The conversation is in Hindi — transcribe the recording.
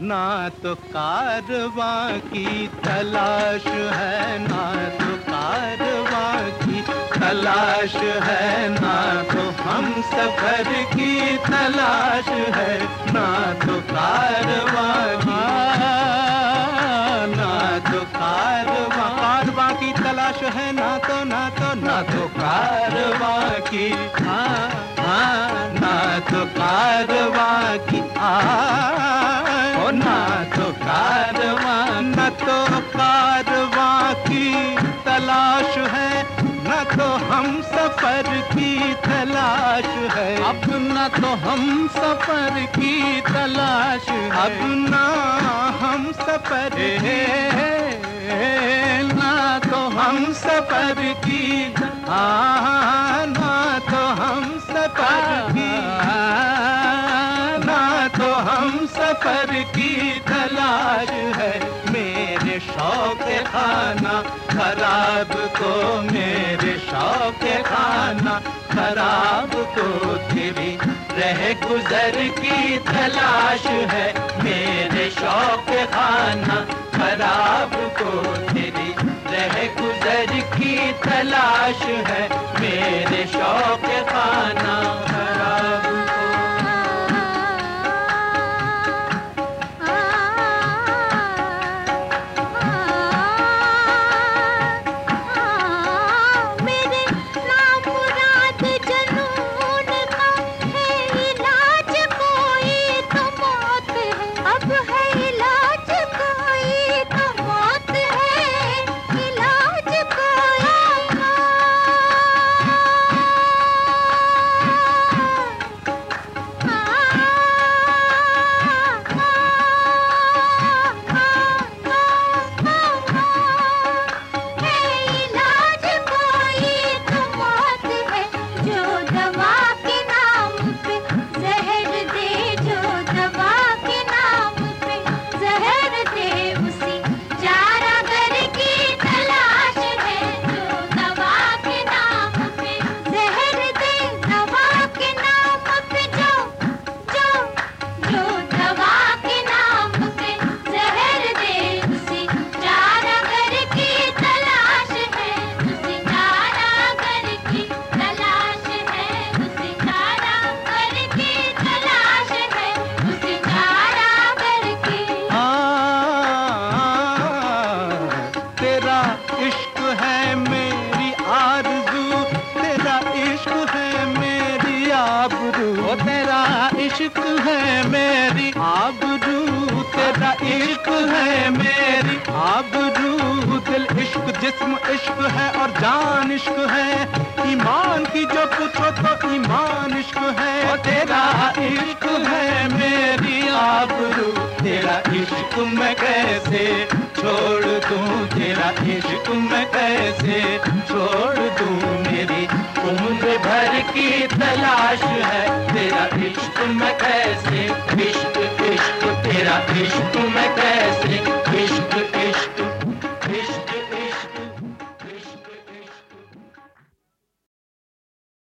ना तो कारवां की तलाश है, ना तो कारवां की तलाश है, ना तो हम सफर की तलाश है, ना तो कारवां की, ना तो कारवां की तलाश है, ना तो कारवां की, ना तो कारवां की, ना तो कारवां, न तो कारवां की तलाश है, न तो हम सफर की तलाश है, अब न तो हम सफर की तलाश है, अब ना हम सफर ना तो हम सफर की, ना तो हम सफर की, ना तो हम सफर की तलाश है। मेरे शौक खाना खराब को, मेरे शौक खाना खराब को तेरी रह गुजर की तलाश है। मेरे शौक खाना खराब को तेरी रह गुजर की तलाश है। मेरे शौक खाना खराब को। मेरे नाम मुराद जनून का है इलाज, कोई तो मौत है, अब है इलाज कोई तो मौत है, इलाज कोई इलाज कोई तो मौत है। जो दवा के नाम पे जहर दे, जो दवा के नाम पे जहर दे, उसी चारागर की तलाश है। जो दवा के नाम पे जहर दे, दवा के नाम पे जो दवा के नाम पे जहर दे, उसी चारागर की तलाश है, उसी चारागर की तलाश है, उसी चारागर की तलाश है, उसी चारागर की। तेरा इश्क है मेरी आरज़ू, तेरा इश्क है मेरी आबरू, ओ तेरा इश्क है मेरी आबरू, तेरा इश्क है मेरी आबरू। दिल इश्क, जिस्म इश्क है और जान इश्क है, ईमान की जो पूछो तो ईमान इश्क है। ओ तेरा इश्क है मेरी आबरू, तेरा इश्क मैं कैसे छोड़ दूं, तेरा इश्क मैं कैसे छोड़ दूं। मेरी उम्र भर की तलाश है, तेरा इश्क मैं कैसे, इश्क इश्क तेरा इश्क मैं कैसे